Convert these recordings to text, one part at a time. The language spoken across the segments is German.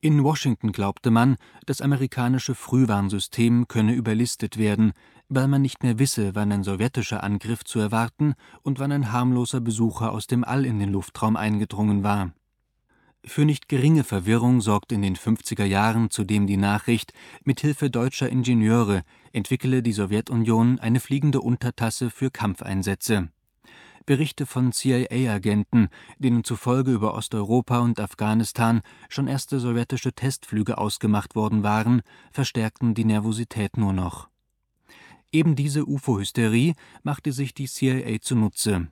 In Washington glaubte man, das amerikanische Frühwarnsystem könne überlistet werden, weil man nicht mehr wisse, wann ein sowjetischer Angriff zu erwarten und wann ein harmloser Besucher aus dem All in den Luftraum eingedrungen war. Für nicht geringe Verwirrung sorgte in den 50er Jahren zudem die Nachricht, mit Hilfe deutscher Ingenieure entwickele die Sowjetunion eine fliegende Untertasse für Kampfeinsätze. Berichte von CIA-Agenten, denen zufolge über Osteuropa und Afghanistan schon erste sowjetische Testflüge ausgemacht worden waren, verstärkten die Nervosität nur noch. Eben diese UFO-Hysterie machte sich die CIA zunutze.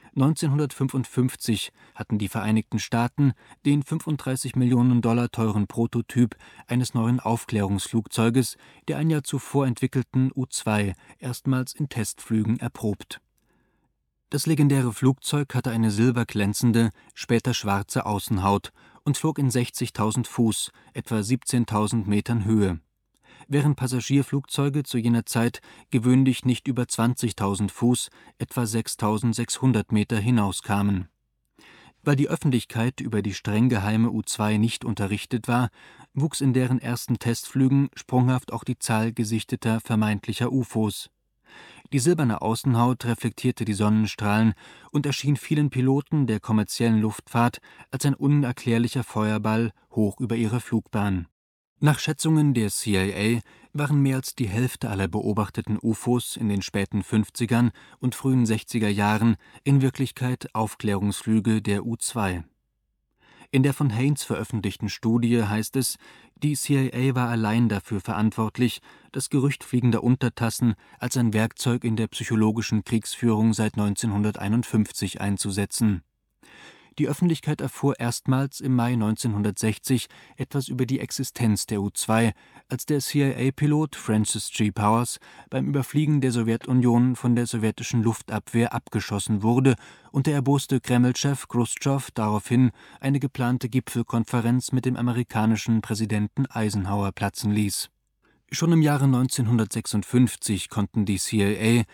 1955 hatten die Vereinigten Staaten den 35 Millionen Dollar teuren Prototyp eines neuen Aufklärungsflugzeuges, der ein Jahr zuvor entwickelten U-2, erstmals in Testflügen erprobt. Das legendäre Flugzeug hatte eine silberglänzende, später schwarze Außenhaut und flog in 60.000 Fuß, etwa 17.000 Metern Höhe. Während Passagierflugzeuge zu jener Zeit gewöhnlich nicht über 20.000 Fuß, etwa 6.600 Meter hinauskamen. Weil die Öffentlichkeit über die streng geheime U-2 nicht unterrichtet war, wuchs in deren ersten Testflügen sprunghaft auch die Zahl gesichteter vermeintlicher UFOs. Die silberne Außenhaut reflektierte die Sonnenstrahlen und erschien vielen Piloten der kommerziellen Luftfahrt als ein unerklärlicher Feuerball hoch über ihrer Flugbahn. Nach Schätzungen der CIA waren mehr als die Hälfte aller beobachteten UFOs in den späten 50er und frühen 60er Jahren in Wirklichkeit Aufklärungsflüge der U-2. In der von Haines veröffentlichten Studie heißt es, die CIA war allein dafür verantwortlich, das Gerücht fliegender Untertassen als ein Werkzeug in der psychologischen Kriegsführung seit 1951 einzusetzen. Die Öffentlichkeit erfuhr erstmals im Mai 1960 etwas über die Existenz der U-2, als der CIA-Pilot Francis G. Powers beim Überfliegen der Sowjetunion von der sowjetischen Luftabwehr abgeschossen wurde und der erboste Kreml-Chef Chruschtschow daraufhin eine geplante Gipfelkonferenz mit dem amerikanischen Präsidenten Eisenhower platzen ließ. Schon im Jahre 1956 konnten die CIA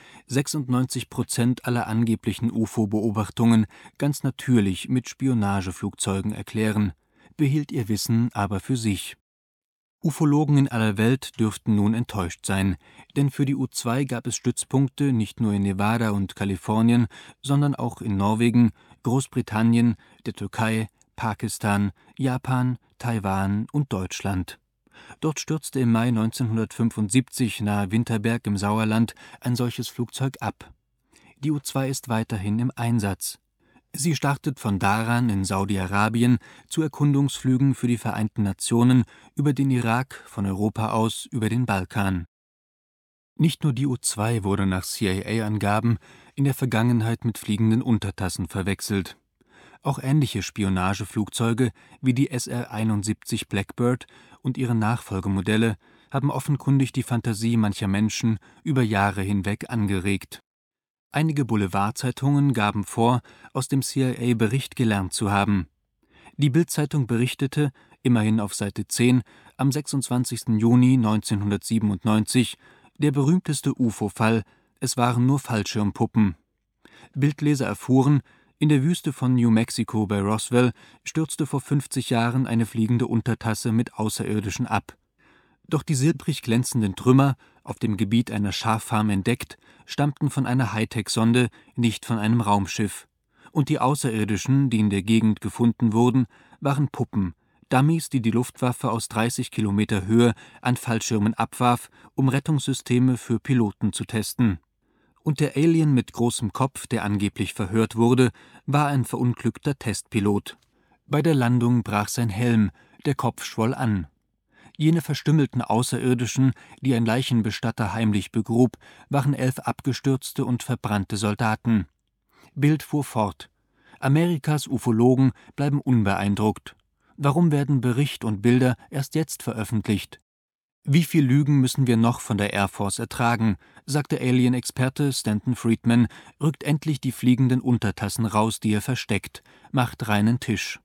96% aller angeblichen UFO-Beobachtungen ganz natürlich mit Spionageflugzeugen erklären, behielt ihr Wissen aber für sich. Ufologen in aller Welt dürften nun enttäuscht sein, denn für die U-2 gab es Stützpunkte nicht nur in Nevada und Kalifornien, sondern auch in Norwegen, Großbritannien, der Türkei, Pakistan, Japan, Taiwan und Deutschland. Dort stürzte im Mai 1975 nahe Winterberg im Sauerland ein solches Flugzeug ab. Die U-2 ist weiterhin im Einsatz. Sie startet von Daran in Saudi-Arabien zu Erkundungsflügen für die Vereinten Nationen über den Irak, von Europa aus über den Balkan. Nicht nur die U-2 wurde nach CIA-Angaben in der Vergangenheit mit fliegenden Untertassen verwechselt. Auch ähnliche Spionageflugzeuge wie die SR-71 Blackbird und ihre Nachfolgemodelle haben offenkundig die Fantasie mancher Menschen über Jahre hinweg angeregt. Einige Boulevardzeitungen gaben vor, aus dem CIA-Bericht gelernt zu haben. Die Bild-Zeitung berichtete, immerhin auf Seite 10, am 26. Juni 1997, der berühmteste UFO-Fall, es waren nur Fallschirmpuppen. Bildleser erfuhren, in der Wüste von New Mexico bei Roswell stürzte vor 50 Jahren eine fliegende Untertasse mit Außerirdischen ab. Doch die silbrig glänzenden Trümmer, auf dem Gebiet einer Schaffarm entdeckt, stammten von einer Hightech-Sonde, nicht von einem Raumschiff. Und die Außerirdischen, die in der Gegend gefunden wurden, waren Puppen, Dummies, die die Luftwaffe aus 30 Kilometer Höhe an Fallschirmen abwarf, um Rettungssysteme für Piloten zu testen. Und der Alien mit großem Kopf, der angeblich verhört wurde, war ein verunglückter Testpilot. Bei der Landung brach sein Helm, der Kopf schwoll an. Jene verstümmelten Außerirdischen, die ein Leichenbestatter heimlich begrub, waren 11 abgestürzte und verbrannte Soldaten. Bild fuhr fort. Amerikas Ufologen bleiben unbeeindruckt. Warum werden Bericht und Bilder erst jetzt veröffentlicht? Wie viel Lügen müssen wir noch von der Air Force ertragen, sagte Alien-Experte Stanton Friedman, rückt endlich die fliegenden Untertassen raus, die er versteckt, macht reinen Tisch.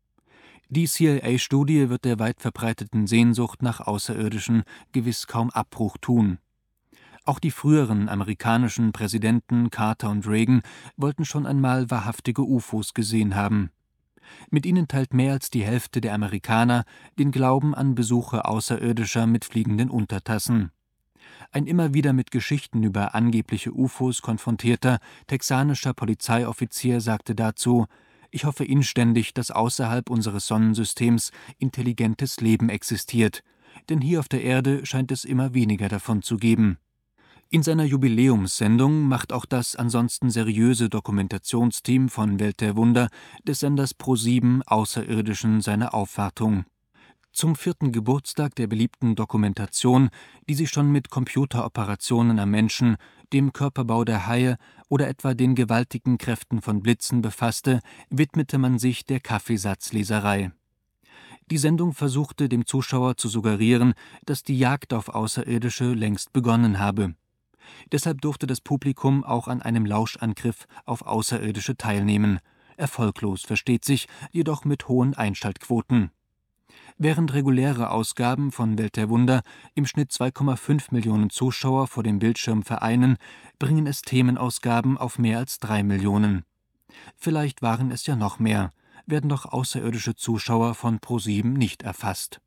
Die CIA-Studie wird der weit verbreiteten Sehnsucht nach Außerirdischen gewiss kaum Abbruch tun. Auch die früheren amerikanischen Präsidenten Carter und Reagan wollten schon einmal wahrhaftige UFOs gesehen haben. Mit ihnen teilt mehr als die Hälfte der Amerikaner den Glauben an Besuche Außerirdischer mit fliegenden Untertassen. Ein immer wieder mit Geschichten über angebliche UFOs konfrontierter texanischer Polizeioffizier sagte dazu: »Ich hoffe inständig, dass außerhalb unseres Sonnensystems intelligentes Leben existiert, denn hier auf der Erde scheint es immer weniger davon zu geben.« In seiner Jubiläumssendung macht auch das ansonsten seriöse Dokumentationsteam von Welt der Wunder des Senders ProSieben Außerirdischen seine Aufwartung. Zum 4. Geburtstag der beliebten Dokumentation, die sich schon mit Computeroperationen am Menschen, dem Körperbau der Haie oder etwa den gewaltigen Kräften von Blitzen befasste, widmete man sich der Kaffeesatzleserei. Die Sendung versuchte dem Zuschauer zu suggerieren, dass die Jagd auf Außerirdische längst begonnen habe. Deshalb durfte das Publikum auch an einem Lauschangriff auf Außerirdische teilnehmen. Erfolglos, versteht sich, jedoch mit hohen Einschaltquoten. Während reguläre Ausgaben von Welt der Wunder im Schnitt 2,5 Millionen Zuschauer vor dem Bildschirm vereinen, bringen es Themenausgaben auf mehr als 3 Millionen. Vielleicht waren es ja noch mehr, werden doch außerirdische Zuschauer von ProSieben nicht erfasst.